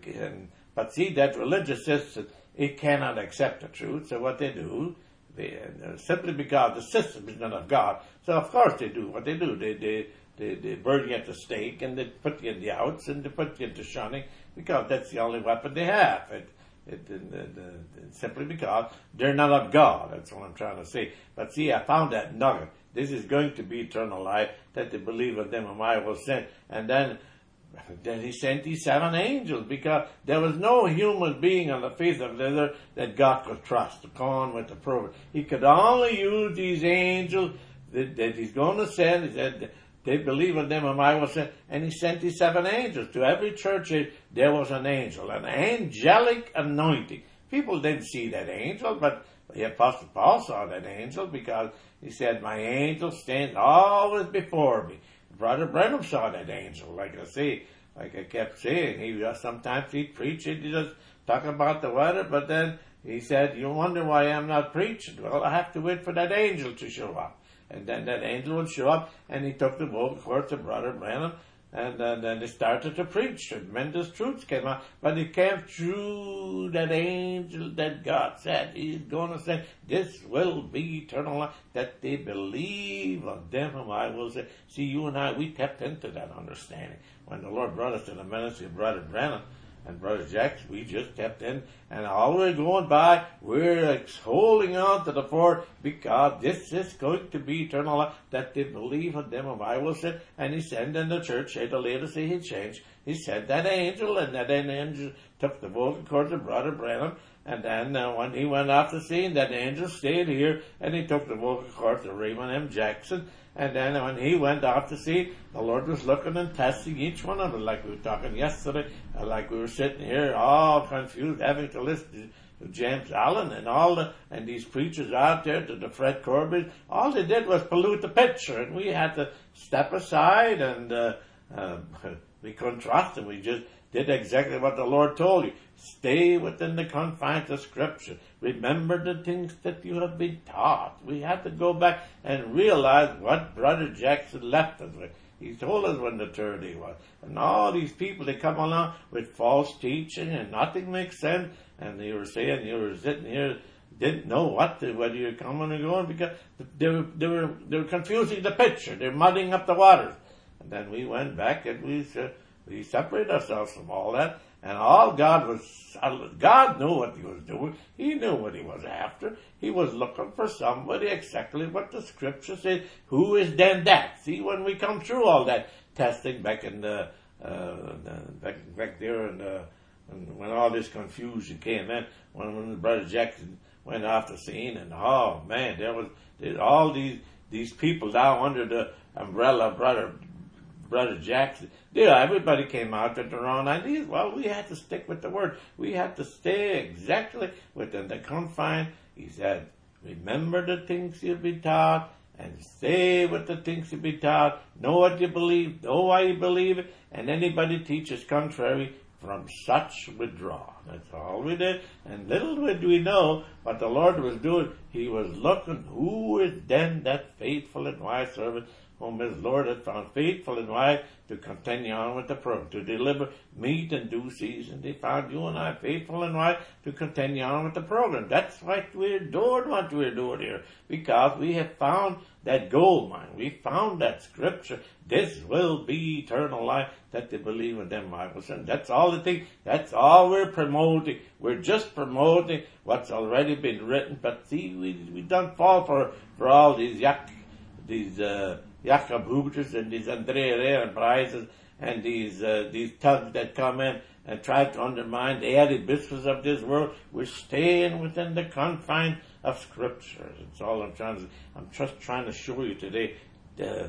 But see, that religious system, it cannot accept the truth. So what they do, they, uh, simply because the system is not of God. So of course they do what they do. They, they, they, they burn you at the stake, and they put you in the outs, and they put you into shunning, because that's the only weapon they have. It, it, it, it, it, simply because they're not of God. That's what I'm trying to say. But see, I found that nugget. This is going to be eternal life, that they believe in them whom I will send. And then, then he sent these seven angels, because there was no human being on the face of the earth that God could trust to come on with the program. He could only use these angels that, that he's going to send. He said, they believe in them whom I will send. And he sent these seven angels. To every church there was an angel, an angelic anointing. People didn't see that angel, but the Apostle Paul saw that angel, because he said, my angel stands always before me. Brother Branham saw that angel, like I say, like I kept saying. He just, sometimes he'd preach it, he just talk about the weather, but then he said, you wonder why I'm not preaching? Well, I have to wait for that angel to show up. And then that angel would show up, and he took the vocal cords to Brother Branham, and uh, then they started to preach. Tremendous truths came out. But it came through that angel that God said he's going to say, this will be eternal life, that they believe on them whom I will say. See, you and I, we tapped into that understanding. When the Lord brought us to the ministry of Brother Branham and Brother Jackson, we just kept in, and all we're going by, we're holding on to the fort, because this is going to be eternal life, that they believe in them whom I will send. And he said in the church, the later say he changed, he said that angel, and that angel took the vocal cords of Brother Branham, and then uh, when he went off the scene, that angel stayed here, and he took the vocal cords of Raymond M. Jackson. And then when he went off to sea, the Lord was looking and testing each one of them, like we were talking yesterday, uh, like we were sitting here all confused, having to listen to, to James Allen and all the, and these preachers out there, to the Fred Corbett. All they did was pollute the picture, and we had to step aside, and uh, uh, we couldn't trust them. We just did exactly what the Lord told you. Stay within the confines of Scripture. Remember the things that you have been taught. We had to go back and realize what Brother Jackson left us with. He told us when the third day was. And all these people, they come along with false teaching, and nothing makes sense. And they were saying, you were sitting here, didn't know what to, whether you're coming or going, because they were, they were, they were confusing the picture. They're muddying up the waters. And then we went back, and we said, we separated ourselves from all that, and all God was, God knew what he was doing. He knew what he was after. He was looking for somebody exactly what the Scripture said. Who is then that? See, when we come through all that testing back in the, uh, back, back there, and uh, when all this confusion came in, when, when Brother Jackson went off the scene, and oh man, there was there, all these these people down under the umbrella of Brother Brother Jackson. Yeah, everybody came out with their own ideas. Well, we had to stick with the Word. We had to stay exactly within the confine. He said, remember the things you've been taught, and stay with the things you've been taught. Know what you believe, know why you believe it, and anybody teaches contrary, from such withdraw. That's all we did. And little did we know what the Lord was doing. He was looking, who is then that faithful and wise servant whom his Lord had found faithful and wise to continue on with the program, to deliver meat in due season. They found you and I faithful and wise to continue on with the program. That's what we're doing, what we're doing here, because we have found that gold mine. We found that Scripture. This will be eternal life, that they believe in them, Bible said. That's all the thing. That's all we're promoting. We're just promoting what's already been written. But see, we we don't fall for for all these yak, these uh, Jakob Hoopers and these Andrea Rare prizes and these uh, these thugs that come in and try to undermine the added business of this world. We're staying within the confines of Scripture. That's all I'm trying to. I'm just trying to show you today the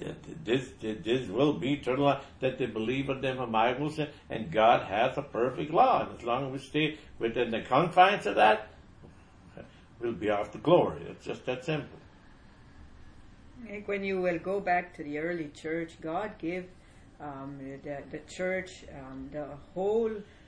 that this, this will be eternal life, that they believe in them whom I will send, and God has a perfect law. And as long as we stay within the confines of that, we'll be off to glory. It's just that simple. Like when you will go back to the early church, God gave um, the, the church um, the whole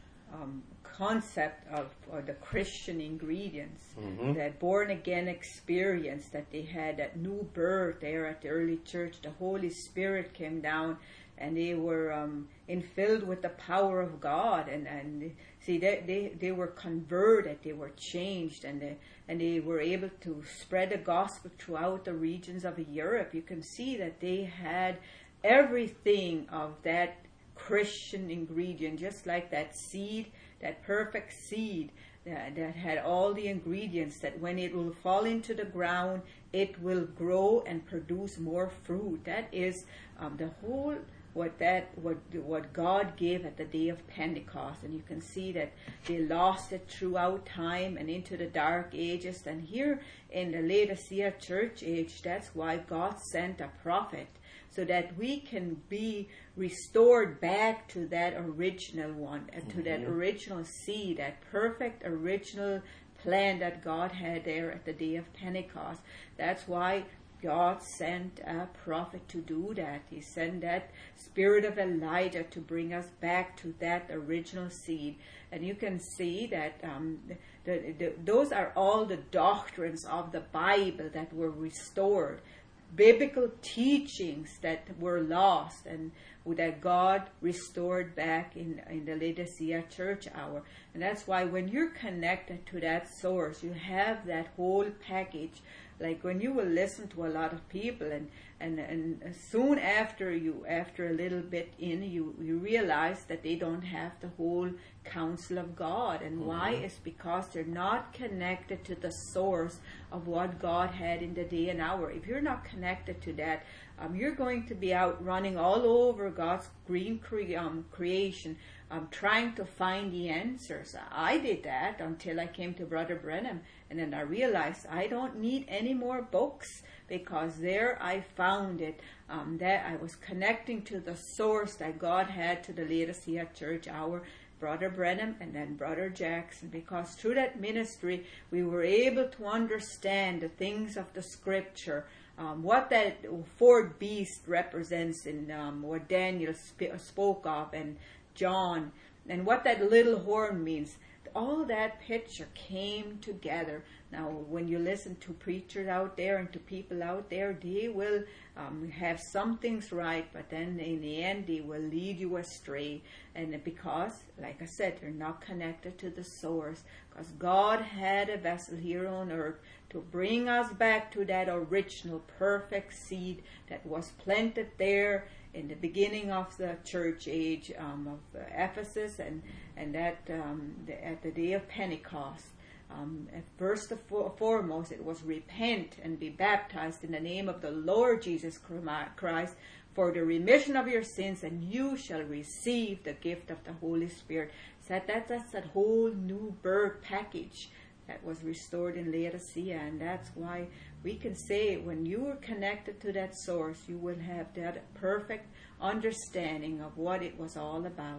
um, concept of or the Christian ingredients, mm-hmm. that born again experience that they had, that new birth there at the early church. The Holy Spirit came down, and they were um, infilled with the power of God, and and see they, they they were converted, they were changed, and they and they were able to spread the gospel throughout the regions of Europe. You can see that they had everything of that Christian ingredient, just like that seed, that perfect seed that, that had all the ingredients, that when it will fall into the ground, it will grow and produce more fruit. That is um, the whole what that what what God gave at the day of Pentecost. And you can see that they lost it throughout time and into the dark ages. And here in the Laodicea church age, that's why God sent a prophet, so that we can be restored back to that original one, and to mm-hmm. that original seed, that perfect original plan that God had there at the day of Pentecost. That's why God sent a prophet to do that. He sent that spirit of Elijah to bring us back to that original seed. And you can see that um, the, the, those are all the doctrines of the Bible that were restored. Biblical teachings that were lost and that God restored back in, in the Laodicea church hour. And that's why when you're connected to that source, you have that whole package. Like when you will listen to a lot of people, and, and, and soon after you, after a little bit in, you, you realize that they don't have the whole counsel of God. And mm-hmm. why? It's because they're not connected to the source of what God had in the day and hour. If you're not connected to that, um, you're going to be out running all over God's green cre- um, creation, um, trying to find the answers. I did that until I came to Brother Branham, and then I realized I don't need any more books, because there I found it, um, that I was connecting to the source that God had to the Laodicea church hour, Brother Branham and then Brother Jackson, because through that ministry we were able to understand the things of the scripture, um, what that fourth beast represents in um, what Daniel sp- spoke of, and John, and what that little horn means. All that picture came together. Now, when you listen to preachers out there and to people out there, they will um, have some things right, but then in the end, they will lead you astray. And because, like I said, you're not connected to the source. Because God had a vessel here on earth to bring us back to that original perfect seed that was planted there in the beginning of the church age um, of uh, Ephesus, and and that um, the, at the day of Pentecost. Um, first and foremost, it was repent and be baptized in the name of the Lord Jesus Christ for the remission of your sins, and you shall receive the gift of the Holy Spirit. So that, that's that whole new birth package that was restored in Laodicea, and that's why we can say when you are connected to that source, you will have that perfect understanding of what it was all about.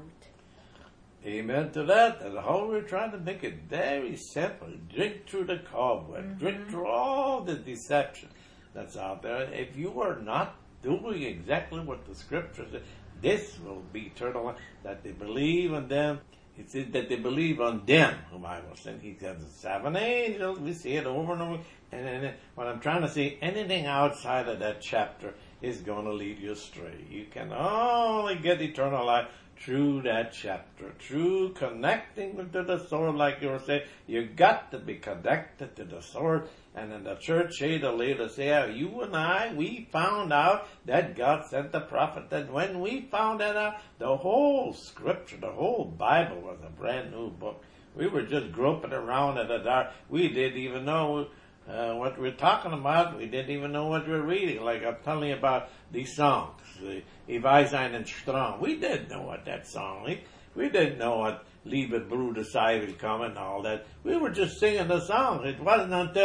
Amen to that. And how we're trying to make it very simple. Drink through the cobweb. Mm-hmm. Drink through all the deception that's out there. If you are not doing exactly what the scripture says, this will be eternal life. That they believe in them. It says that they believe on them whom I will send. He says the seven angels. We see it over and over. And, and, and what I'm trying to say, anything outside of that chapter is going to lead you astray. You can only get eternal life through that chapter, through connecting to the source, like you were saying. You got to be connected to the source. And in the church age of Laodicea, you and I, we found out that God sent the prophet. And when we found that out, the whole scripture, the whole Bible was a brand new book. We were just groping around in the dark. We didn't even know uh, what we were talking about. We didn't even know what we were reading. Like I'm telling you about these songs, the Ich Sein and Strong. We didn't know what that song is. We didn't know what Liebe Bruder Sei will come and all that. We were just singing the songs. It wasn't until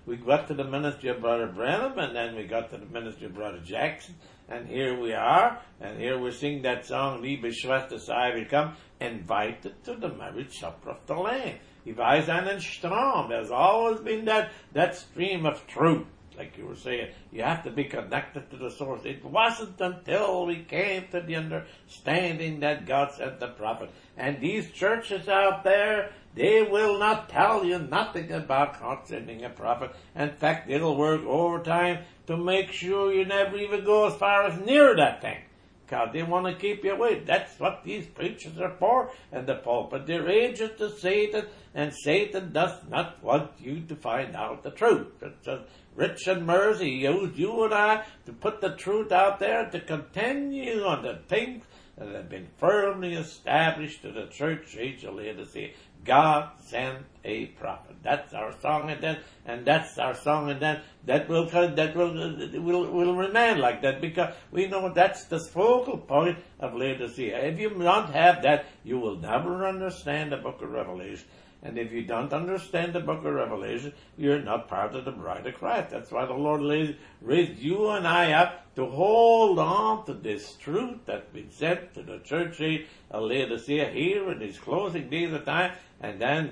we got to the ministry of Brother Branham, and then we got to the ministry of Brother Jackson, and here we are, and here we sing that song, Liebe Schwester, sei willkommen, invited to the marriage supper of the Lamb. Ich weiß einen Strom. There's always been that, that stream of truth. Like you were saying, you have to be connected to the source. It wasn't until we came to the understanding that God sent the prophet. And these churches out there, they will not tell you nothing about God sending a prophet. In fact, it'll work overtime to make sure you never even go as far as near that thing. Because they want to keep you away. That's what these preachers are for in the pulpit. They're agents to Satan, and Satan does not want you to find out the truth. It's just Richard Mersey used you and I to put the truth out there, to continue on the things that have been firmly established to the church age of Laodicea. God sent a prophet. That's our song, and then, and that's our song, and then that will that will will will remain like that, because we know that's the focal point of Laodicea. If you don't have that, you will never understand the book of Revelation. And if you don't understand the book of Revelation, you're not part of the bride of Christ. That's why the Lord raised you and I up to hold on to this truth that's been sent to the church of Laodicea here in these closing days of time. And then,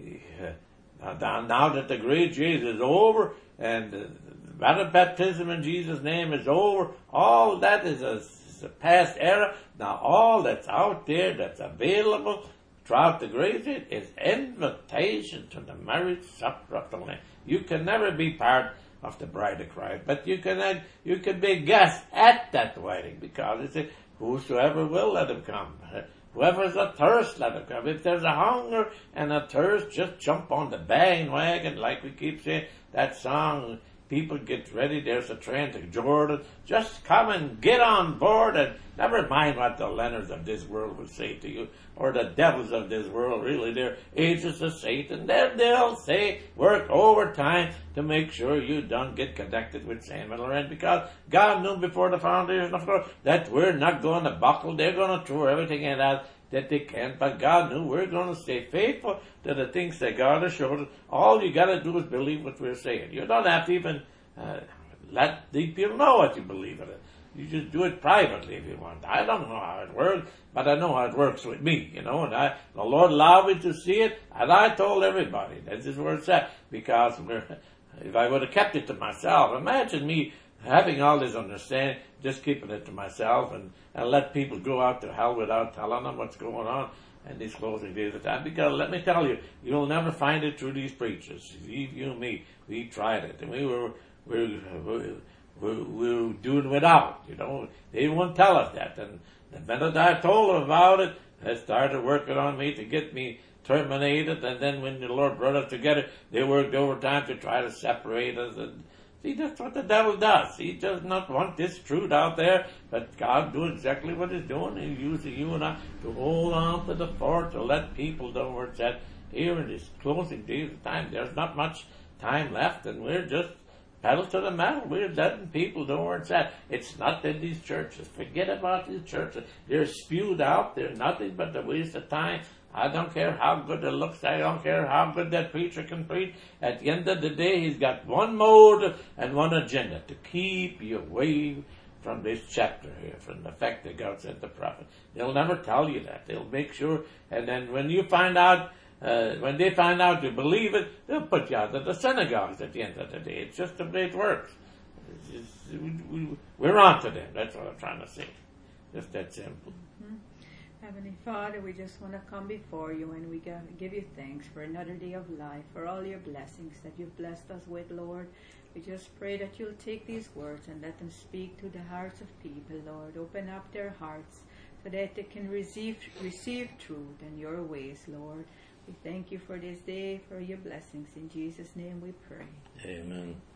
uh, now that the great Jesus is over, and the water baptism in Jesus' name is over, all that is a, is a past era. Now all that's out there, that's available throughout the great age, is invitation to the marriage supper of the Lamb. You can never be part of the bride of Christ, but you can you can be a guest at that wedding, because it says, whosoever will, let him come. Whoever's athirst, let him come. If there's a hunger and a thirst, just jump on the bandwagon, like we keep saying, that song, people get ready, there's a train to Jordan. Just come and get on board, and never mind what the Leonards of this world will say to you, or the devils of this world. Really, they're agents of Satan. Then they'll say, work overtime to make sure you don't get connected with Samuel Loren, because God knew before the foundation of the world that we're not going to buckle. They're going to throw everything in that that they can, but God knew we're going to stay faithful to the things that God has showed us. All you got to do is believe what we're saying. You don't have to even uh, let the people know what you believe in it. You just do it privately if you want. I don't know how it works, but I know how it works with me, you know, and I, the Lord allowed me to see it, and I told everybody. That's just where it's at, because we're, if I would have kept it to myself, imagine me having all this understanding, just keeping it to myself, and, and let people go out to hell without telling them what's going on in these closing days of time. Because let me tell you, you'll never find it through these preachers. You, you and me, we tried it, and we were, we were, we were doing without, you know. They wouldn't tell us that. And the minute I told them about it, they started working on me to get me terminated. And then when the Lord brought us together, they worked overtime to try to separate us. And see, that's what the devil does. He does not want this truth out there, but God do exactly what he's doing. He's using you and I to hold on to the fort, to let people know where it's at. Here in this closing days of time, there's not much time left, and we're just pedal to the metal. We're letting people know where it's at. It's not in these churches. Forget about these churches. They're spewed out. They're nothing but a waste of time. I don't care how good it looks. I don't care how good that preacher can preach. At the end of the day, he's got one mode and one agenda: to keep you away from this chapter here, from the fact that God sent the prophet. They'll never tell you that. They'll make sure, and then when you find out, uh, when they find out you believe it, they'll put you out of the synagogues at the end of the day. It's just the way it works. It's just, we, we, we're on to them. That's what I'm trying to say. Just that simple. Mm-hmm. Heavenly Father, we just want to come before you, and we give you thanks for another day of life, for all your blessings that you've blessed us with, Lord. We just pray that you'll take these words and let them speak to the hearts of people, Lord. Open up their hearts so that they can receive, receive truth and your ways, Lord. We thank you for this day, for your blessings. In Jesus' name we pray. Amen.